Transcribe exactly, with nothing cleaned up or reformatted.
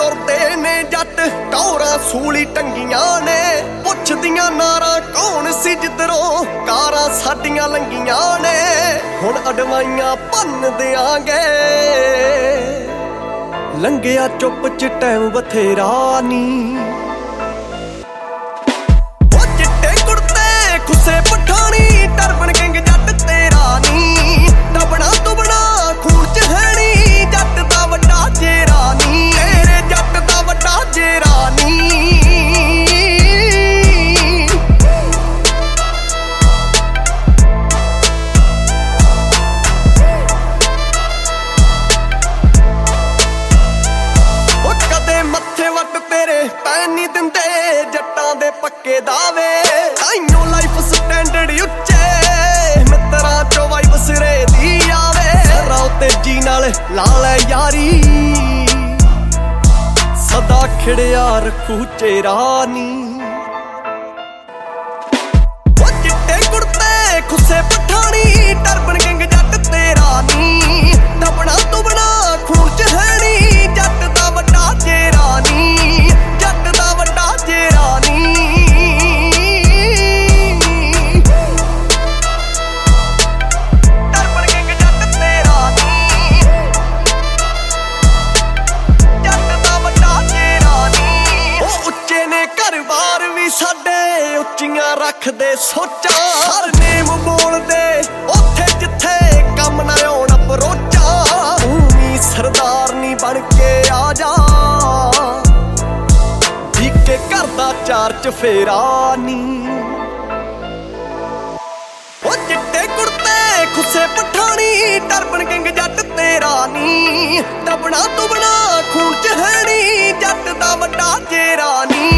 ਤੁਰਦੇ ਨੇ ਜੱਟ ਟੌਰਾਂ ਸੂਲੀ ਟੰਗੀਆਂ ਨੇ ਪੁੱਛਦੀਆਂ ਨਾਰਾਂ ਕੌਣ ਸੀ ਜਿੱਧਰੋਂ ਕਾਰਾਂ ਸਾਡੀਆਂ ਲੰਗੀਆਂ ਨੇ ਹੁਣ ਅਡਵਾਈਆਂ ਭੰਨ ਦਿਆਂਗੇ ਲੰਘਿਆ ਚੁੱਪ ਚ ਟਾਈਮ ਬਥੇਰਾ ਨੀ ਉਹ ਚਿੱਟੇ ਕੁੜਤੇ ਖੁੱਸੇ ਪਠਾਣੀ ਟਰਬਨ ਕਿੰਗ ਜੱਟ ਤੇਰਾ ਨੀ ਦਬਣਾ ਤੁਬਣਾ ਖੂਨ ਚ ਹੈਣੀ ਜੱਟ ਦਾ ਵੱਡਾ ਜੇਰਾ ਨੀ ਤੇਰੇ ਜੱਟ ਦਾ ਵੱਡਾ ਜੇਰਾ ਨੀ ਪੈਨ ਨੀ ਦਿੰਦੇ ਜੱਟਾਂ ਦੇ ਪੱਕੇ ਦਾਵੇ ਤਾਈਓ ਲਾਈਫ ਸਟੈਂਡਰਡ ਉੱਚੇ ਮਿੱਤਰਾਂ ਚੋਂ ਵਾਈਬ ਸਿਰੇ ਦੀ ਆਵੇ ਸਰਾਉ ਤੇਜੀ ਨਾਲ ਲਾ ਲੈ ਯਾਰੀ ਸਦਾ ਖਿੜਿਆ ਰੱਖੂ ਚਿਹਰਾ ਨੀ ਉਹ ਚਿੱਟੇ ਕੁੜਤੇ ਖੁੱਸੇ ਪਠਾਣੀ ਟਰਬਨ ਕਿੰਗ ਜੱਟ ਤੇਰਾ ਨੀ ਦਬਣਾ ਤੁਬਣਾ ਖੂਨ ਚ ਹੈਣੀ ਜੱਟ ਦਾ ਵੱਡਾ ਚਿਹਰਾ ਨੀ ਸਾਡੇ ਉੱਚੀਆਂ ਰੱਖਦੇ ਸੋਚਾਂ ਹਰ ਨੇਮ ਬੋਲਦੇ ਉੱਥੇ ਜਿੱਥੇ ਕੰਮ ਨਾ ਆਉਣ ਅਪਰੋਚਾਂ ਤੂੰ ਵੀ ਸਰਦਾਰ ਨੀ ਬਣ ਕੇ ਆ ਜਾ ਠੀਕੇ ਘਰ ਦਾ ਚਾਰ ਚਫੇਰਾ ਨੀ ਉਹ ਚਿੱਟੇ ਕੁੜਤੇ ਖੁੱਸੇ ਪਠਾਣੀ ਟਰਬਨ ਕਿੰਗ ਜੱਟ ਤੇਰਾ ਨੀ ਦਬਣਾ ਤੁਬਣਾ ਖੂਨ ਚ ਹੈਣੀ ਜੱਟ ਦਾ ਵੱਡਾ ਜੇਰਾ ਨੀ